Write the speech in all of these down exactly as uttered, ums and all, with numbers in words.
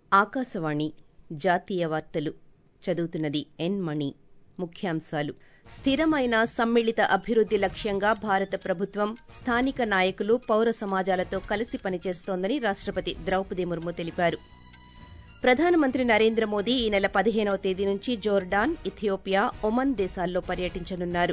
ఆకాశవాణి జాతీయ వార్తలు చదువుతున్నది ఎన్ మణి. ముఖ్యాంశాలు: స్థిరమైన సమ్మిళిత అభివృద్ధి లక్ష్యంగా భారత ప్రభుత్వం స్థానిక నాయకులు పౌర సమాజాలతో కలిసి పనిచేస్తోందని రాష్టపతి ద్రౌపది ముర్ము తెలిపారు. ప్రధానమంత్రి నరేంద్ర మోదీ ఈ నెల పదిహేనవ తేదీ నుంచి జోర్డాన్, ఇథియోపియా, ఒమన్ దేశాల్లో పర్యటించనున్నారు.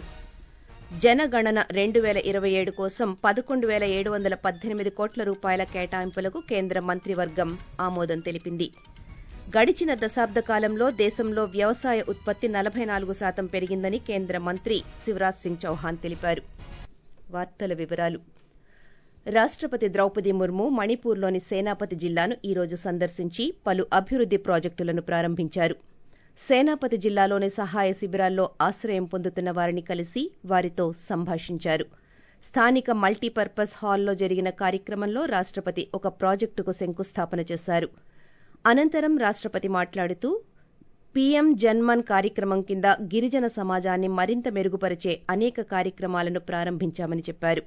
జనగణన రెండు పేల ఇరవై ఏడు కోసం పదకొండు పేల ఏడు వందల పద్దెనిమిది కోట్ల రూపాయల కేటాయింపులకు కేంద్ర మంత్రివర్గం ఆమోదం తెలిపింది. గడిచిన దశాబ్ద కాలంలో దేశంలో వ్యవసాయ ఉత్పత్తి నలభై నాలుగు శాతం పెరిగిందని కేంద్ర మంత్రి శివరాజ్ సింగ్ చౌహాన్ తెలిపారు. వార్తల వివరాలు రాష్టపతి ద్రౌపది ముర్ము మణిపూర్లోని సేనాపతి జిల్లాను ఈ రోజు సందర్శించి పలు అభివృద్ధి ప్రాజెక్టులను ప్రారంభించారు. సేనాపతి జిల్లాలోని సహాయ శిబిరాల్లో ఆశ్రయం పొందుతున్న వారిని కలిసి వారితో సంభాషించారు. స్థానిక మల్టీపర్పస్ హాల్లో జరిగిన కార్యక్రమంలో రాష్టపతి ఒక ప్రాజెక్టుకు శంకుస్థాపన చేశారు. అనంతరం రాష్టపతి మాట్లాడుతూ పీఎం జన్మన్ కార్యక్రమం కింద గిరిజన సమాజాన్ని మరింత మెరుగుపరిచే అనేక కార్యక్రమాలను ప్రారంభించామని చెప్పారు.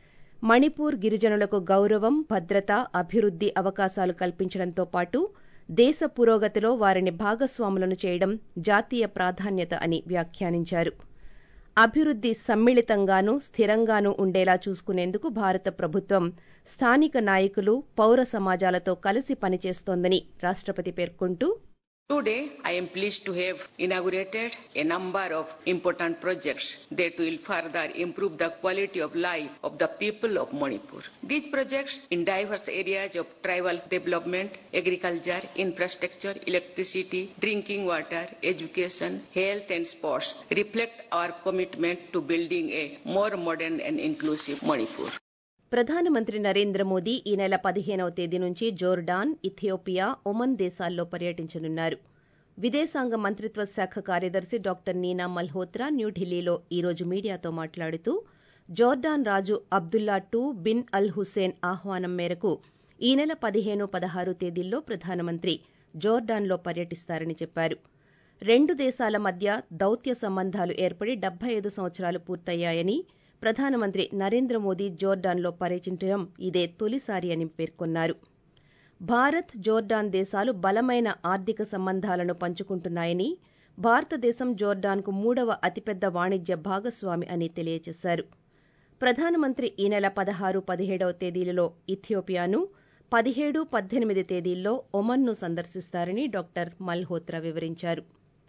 మణిపూర్ గిరిజనులకు గౌరవం, భద్రత, అభివృద్ధి అవకాశాలు కల్పించడంతో పాటు దేశ పురోగతిలో వారిని భాగస్వాములను చేయడం జాతీయ ప్రాధాన్యత అని వ్యాఖ్యానించారు. అభివృద్ధి సమ్మిళితంగానూ స్థిరంగానూ ఉండేలా చూసుకునేందుకు భారత ప్రభుత్వం స్థానిక నాయకులు, పౌర సమాజాలతో కలిసి పనిచేస్తోందని రాష్టపతి పేర్కొంటూ Today, I am pleased to have inaugurated a number of important projects that will further improve the quality of life of the people of Manipur. These projects in diverse areas of tribal development, agriculture, infrastructure, electricity, drinking water, education, health and sports reflect our commitment to building a more modern and inclusive Manipur. ప్రధానమంత్రి నరేంద్ర మోదీ ఈ నెల పదిహేనవ తేదీ నుంచి Jordan, Ethiopia, Oman దేశాల్లో పర్యటించనున్నారు. విదేశాంగ మంత్రిత్వ శాఖ కార్యదర్శి డాక్టర్ నీనా మల్హోత్రా న్యూఢిల్లీలో ఈ రోజు మీడియాతో మాట్లాడుతూ జోర్డాన్ రాజు Abdullah two bin al Hussein ఆహ్వానం మేరకు ఈ నెల పదిహేను, పదహారు తేదీల్లో ప్రధానమంత్రి జోర్డాన్లో పర్యటిస్తారని చెప్పారు. రెండు దేశాల మధ్య దౌత్య సంబంధాలు ఏర్పడి డెబ్బై ఐదు సంవత్సరాలు పూర్తయ్యాయని, ప్రధానమంత్రి నరేంద్ర మోదీ జోర్డాన్లో పర్యటించడం ఇదే తొలిసారి అని పేర్కొన్నారు. భారత్, జోర్డాన్ దేశాలు బలమైన ఆర్థిక సంబంధాలను పంచుకుంటున్నాయని, భారతదేశం జోర్డాన్కు మూడవ అతిపెద్ద వాణిజ్య భాగస్వామి అని తెలియజేశారు. ప్రధానమంత్రి ఈ నెల పదహారు, పదిహేడవ తేదీలలో ఇథియోపియాను, పదిహేడు, పద్దెనిమిది తేదీల్లో ఒమన్ను సందర్శిస్తారని డాక్టర్ మల్హోత్రా వివరించారు.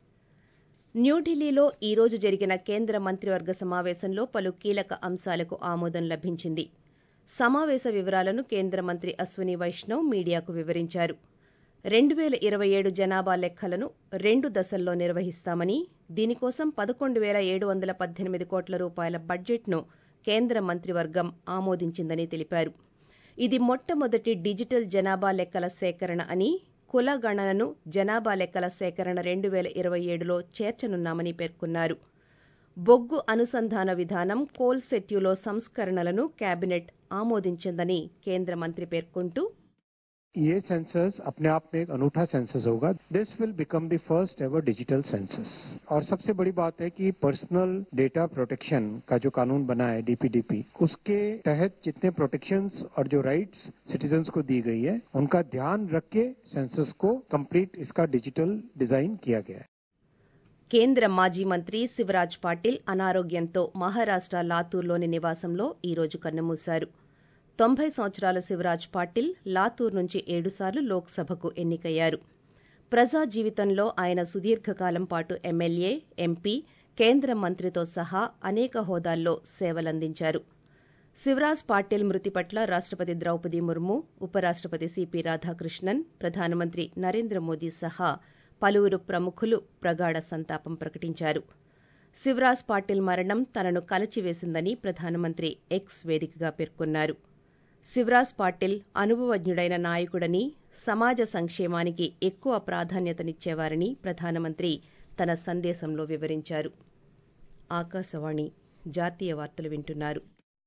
న్యూఢిల్లీలో ఈ రోజు జరిగిన కేంద్ర మంత్రివర్గ సమావేశంలో పలు కీలక అంశాలకు ఆమోదం లభించింది. సమావేశ వివరాలను కేంద్ర మంత్రి అశ్విని వైష్ణవ్ మీడియాకు వివరించారు. రెండు పేల ఇరవై ఏడు జనాభా లెక్కలను రెండు దశల్లో నిర్వహిస్తామని, దీనికోసం పదకొండు పేల ఏడు వందల పద్దెనిమిది కోట్ల రూపాయల బడ్జెట్ను కేంద్ర మంత్రివర్గం ఆమోదించిందని తెలిపారు. ఇది మొట్టమొదటి డిజిటల్ జనాభా లెక్కల సేకరణ అని, కుల గణనను జనాభా లెక్కల సేకరణ రెండు పేల ఇరవై ఏడులో చేర్చనున్నామని పేర్కొన్నారు. బొగ్గు అనుసంధాన విధానం కోల్ సెట్యులో సంస్కరణలను కేబినెట్ ఆమోదించిందని కేంద్ర మంత్రి పేర్కొంటూ ये सेंसस अपने आप में एक अनूठा सेंसस होगा. This will become the first ever digital census. और सबसे बड़ी बात है कि पर्सनल डेटा प्रोटेक्शन का जो कानून बना है डीपीडीपी, उसके तहत जितने प्रोटेक्शंस और जो राइट्स सिटीजन्स को दी गई है, उनका ध्यान रख के सेंसस को कंप्लीट इसका डिजिटल डिजाइन किया गया है. కేంద్ర మాజీ మంత్రి శివరాజ్ పాటిల్ అనారోగ్యంతో మహారాష్ట్ర లాతూర్లోని నివాసంలో ఈ రోజు కన్నుమూశారు. తొంభై సంవత్సరాల శివరాజ్ పాటిల్ లాతూర్ నుంచి ఏడుసార్లు లోక్సభకు ఎన్నికయ్యారు. ప్రజా జీవితంలో ఆయన సుదీర్ఘకాలం పాటు ఎమ్మెల్యే, ఎంపీ, కేంద్ర మంత్రితో సహా అనేక హోదాల్లో సేవలందించారు. శివరాజ్ పాటిల్ మృతి పట్ల రాష్టపతి ద్రౌపది ముర్ము, ఉపరాష్టపతి సిపి రాధాకృష్ణన్, ప్రధానమంత్రి నరేంద్ర మోదీ సహా పలువురు ప్రముఖులు ప్రగాఢ సంతాపం ప్రకటించారు. శివరాజ్ పాటిల్ మరణం తనను కలచివేసిందని ప్రధానమంత్రి ఎక్స్ వేదికగా పేర్కొన్నారు. శివరాజ్ పాటిల్ అనుభవజ్ఞుడైన నాయకుడని, సమాజ సంక్షేమానికి ఎక్కువ ప్రాధాన్యతనిచ్చేవారని ప్రధానమంత్రి తన సందేశంలో వివరించారు. ఆకాశవాణి జాతీయ వార్తలు వింటున్నారు.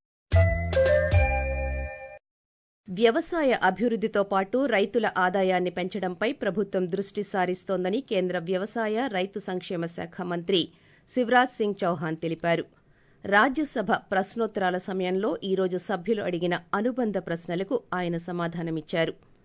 వ్యవసాయ అభివృద్ధితో పాటు రైతుల ఆదాయాన్ని పెంచడంపై ప్రభుత్వం దృష్టి సారిస్తోందని కేంద్ర వ్యవసాయ, రైతు సంక్షేమ శాఖ మంత్రి శివరాజ్ సింగ్ చౌహాన్ తెలిపారు. రాజ్యసభ ప్రశ్నోత్తరాల సమయంలో ఈ రోజు సభ్యులు అడిగిన అనుబంధ ప్రశ్నలకు ఆయన సమాధానమిచ్చారు.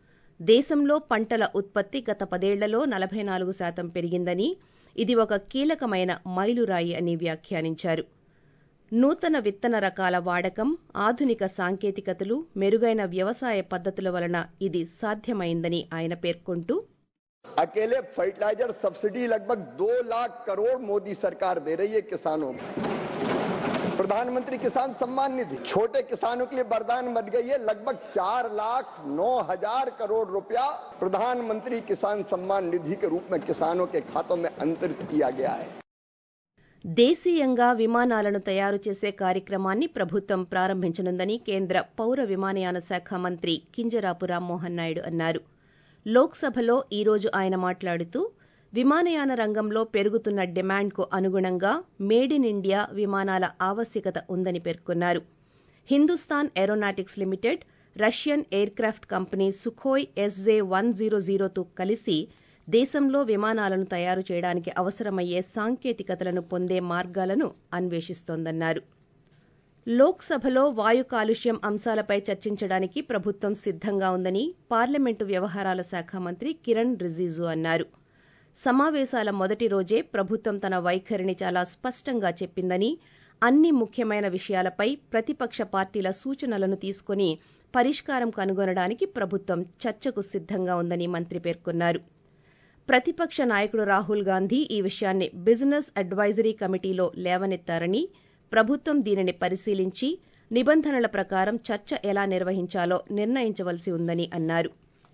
దేశంలో పంటల ఉత్పత్తి గత పదేళ్లలో నలభై నాలుగు శాతం పెరిగిందని, ఇది ఒక కీలకమైన మైలురాయి అని వ్యాఖ్యానించారు. నూతన విత్తన రకాల వాడకం, ఆధునిక సాంకేతికతలు, మెరుగైన వ్యవసాయ పద్ధతుల వలన ఇది సాధ్యమైందని ఆయన పేర్కొంటూ, अकेले फर्टिलाइजर सब्सिडी लगभग दो लाख करोड़ मोदी सरकार दे रही है किसानों को। प्रधानमंत्री किसान सम्मान निधि छोटे किसानों के लिए वरदान बन गई है। लगभग चार लाख नौ हजार करोड़ रुपया प्रधानमंत्री किसान सम्मान निधि के रूप में किसानों के खातों में अंतरित किया गया है. దేశీయంగా విమానాలను తయారు చేసే కార్యక్రమాన్ని ప్రభుత్వం ప్రారంభించనుందని కేంద్ర పౌర విమానయాన శాఖ మంత్రి కింజరాపు రామ్మోహన్ నాయుడు అన్నారు. లోక్సభలో ఈ రోజు ఆయన మాట్లాడుతూ, విమానయాన రంగంలో పెరుగుతున్న డిమాండ్కు అనుగుణంగా మేడ్ ఇన్ ఇండియా విమానాల ఆవశ్యకత ఉందని పేర్కొన్నారు. Hindustan Aeronautics Limited, Russian aircraft company Sukhoi SJ one zero జీరోతో కలిసి దేశంలో విమానాలను తయారు చేయడానికి అవసరమయ్యే సాంకేతికతలను పొందే మార్గాలను అన్వేషిస్తోందన్నారు. లోక్సభలో వాయు కాలుష్యం అంశాలపై చర్చించడానికి ప్రభుత్వం సిద్ధంగా ఉందని పార్లమెంటు వ్యవహారాల శాఖ మంత్రి కిరణ్ రిజిజు అన్నారు. సమావేశాల మొదటి రోజే ప్రభుత్వం తన వైఖరిని చాలా స్పష్టంగా చెప్పిందని, అన్ని ముఖ్యమైన విషయాలపై ప్రతిపక్ష పార్టీల సూచనలను తీసుకుని పరిష్కారం కనుగొనడానికి ప్రభుత్వం చర్చకు సిద్ధంగా ఉందని మంత్రి పేర్కొన్నారు. ప్రతిపక్ష నాయకుడు రాహుల్ గాంధీ ఈ విషయాన్ని బిజినెస్ అడ్వైజరీ కమిటీలో లేవనెత్తారని, ప్రభుత్వం దీనిని పరిశీలించి నిబంధనల ప్రకారం చర్చ ఎలా నిర్వహించాలో నిర్ణయించవలసి ఉందని అన్నారు.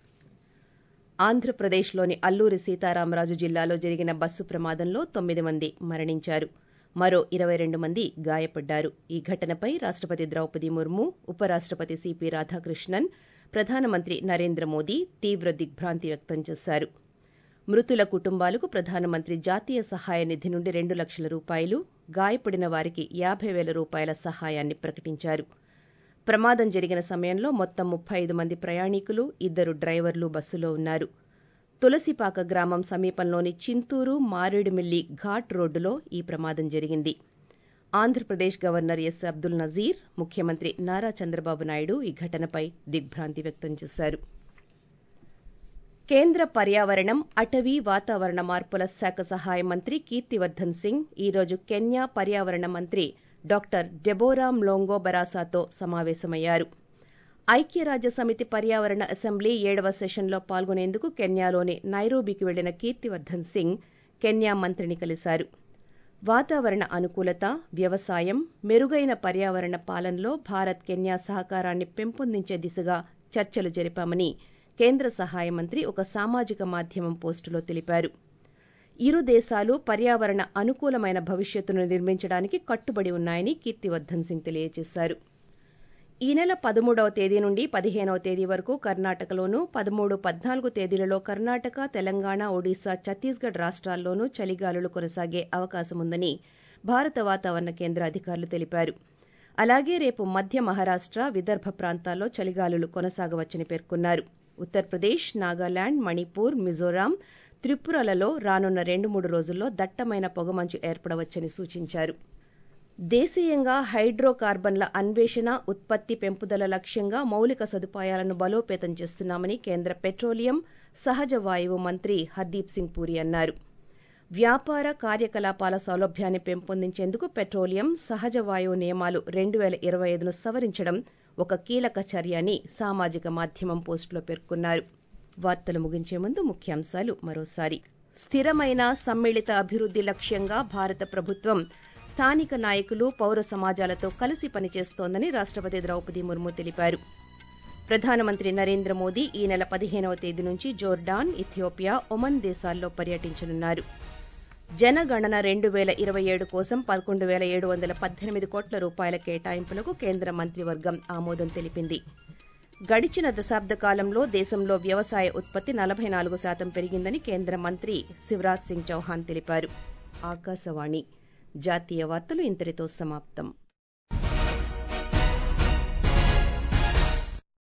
ఆంధ్రప్రదేశ్లోని అల్లూరి సీతారామరాజు జిల్లాలో జరిగిన బస్సు ప్రమాదంలో తొమ్మిది మంది మరణించారు. మరో ఇరవై రెండు మంది గాయపడ్డారు. ఈ ఘటనపై రాష్టపతి ద్రౌపది ముర్ము, ఉపరాష్టపతి సిపి రాధాకృష్ణన్, ప్రధానమంత్రి నరేంద్ర మోదీ తీవ్ర దిగ్భ్రాంతి వ్యక్తం చేశారు. మృతుల కుటుంబాలకు ప్రధానమంత్రి జాతీయ సహాయ నిధి నుండి రెండు లక్షల రూపాయలు, గాయపడిన వారికి యాభై వేల రూపాయల సహాయాన్ని ప్రకటించారు. ప్రమాదం జరిగిన సమయంలో మొత్తం ముప్పై ఐదు మంది ప్రయాణికులు, ఇద్దరు డ్రైవర్లు బస్సులో ఉన్నారు. తులసిపాక గ్రామం సమీపంలోని చింతూరు మారేడుమిల్లి ఘాట్ రోడ్డులో ఈ ప్రమాదం జరిగింది. ఆంధ్రప్రదేశ్ గవర్నర్ ఎస్ అబ్దుల్ నజీర్, ముఖ్యమంత్రి నారా చంద్రబాబు నాయుడు ఈ ఘటనపై దిగ్భ్రాంతి వ్యక్తం చేశారు. కేంద్ర పర్యావరణం, అటవీ, వాతావరణ మార్పుల శాఖ సహాయ మంత్రి కీర్తివర్ధన్ సింగ్ ఈ రోజు కెన్యా పర్యావరణ మంత్రి డాక్టర్ డెబోరా మ్లోంగో బరాసాతో సమావేశమయ్యారు. ఐక్యరాజ్య సమితి పర్యావరణ అసెంబ్లీ ఏడవ సెషన్లో పాల్గొనేందుకు కెన్యాలోని నైరోబీకి వెళ్లిన కీర్తివర్ధన్ సింగ్ కెన్యా మంత్రిని కలిశారు. వాతావరణ అనుకూలత, వ్యవసాయం, మెరుగైన పర్యావరణ పాలనలో భారత్ కెన్యా సహకారాన్ని పెంపొందించే దిశగా చర్చలు జరిపామని కేంద్ర సహాయ మంత్రి ఒక సామాజిక మాధ్యమం పోస్టులో తెలిపారు. ఇరు దేశాలు పర్యావరణ అనుకూలమైన భవిష్యత్తును నిర్మించడానికి కట్టుబడి ఉన్నాయని కీర్తివర్ధన్ సింగ్ తెలియజేశారు. ఈ నెల పదమూడవ తేదీ నుండి పదిహేనవ తేదీ వరకు కర్ణాటకలోనూ, పదమూడు, పద్నాలుగు తేదీలలో కర్ణాటక, తెలంగాణ, ఒడిశా, ఛత్తీస్గఢ్ రాష్ట్రాల్లోనూ చలిగాలులు కొనసాగే అవకాశముందని భారత వాతావరణ కేంద్ర అధికారులు తెలిపారు. అలాగే రేపు మధ్య మహారాష్ట్ర, విదర్భ ప్రాంతాల్లో చలిగాలులు కొనసాగవచ్చని పేర్కొన్నారు. ఉత్తరప్రదేశ్, నాగాలాండ్, మణిపూర్, మిజోరాం, త్రిపురలలో రానున్న రెండు మూడు రోజుల్లో దట్టమైన పొగమంచు ఏర్పడవచ్చని సూచించారు. దేశీయంగా హైడ్రో కార్బన్ల అన్వేషణ, ఉత్పత్తి పెంపుదల లక్ష్యంగా మౌలిక సదుపాయాలను బలోపేతం చేస్తున్నామని కేంద్ర పెట్రోలియం, సహజ వాయువు మంత్రి హర్దీప్ సింగ్ పూరి అన్నారు. వ్యాపార కార్యకలాపాల సౌలభ్యాన్ని పెంపొందించేందుకు పెట్రోలియం, సహజ వాయువు నియమాలు రెండు వేల ఇరవై ఐదును సవరించడం ఒక కీలక చర్య అని సామాజిక మాధ్యమం పోస్టులో పేర్కొన్నారు. వార్తలు ముగించే ముందు ముఖ్యాంశాలు మరోసారి. స్థిరమైన సమ్మిళిత అభివృద్ధి లక్ష్యంగా భారత ప్రభుత్వం స్థానిక నాయకులు, పౌర సమాజాలతో కలిసి పనిచేస్తోందని రాష్టపతి ద్రౌపది ముర్ము తెలిపారు. ప్రధానమంత్రి నరేంద్ర మోదీ ఈ నెల పదిహేనవ తేదీ నుంచి జోర్డాన్, ఇథియోపియా, ఒమన్ దేశాల్లో పర్యటించనున్నారు. జనగణన రెండు వేల ఇరవై ఏడు కోసం పదకొండు వేల ఏడు వందల పద్దెనిమిది కోట్ల రూపాయల కేటాయింపులకు కేంద్ర మంత్రివర్గం ఆమోదం తెలిపింది. గడిచిన దశాబ్ద కాలంలో దేశంలో వ్యవసాయ ఉత్పత్తి నలభై నాలుగు శాతం పెరిగిందని కేంద్ర మంత్రి శివరాజ్ సింగ్ చౌహాన్ తెలిపారు. ఆకాశవాణి జాతీయ వార్తలు ఇంతటితో సమాప్తం.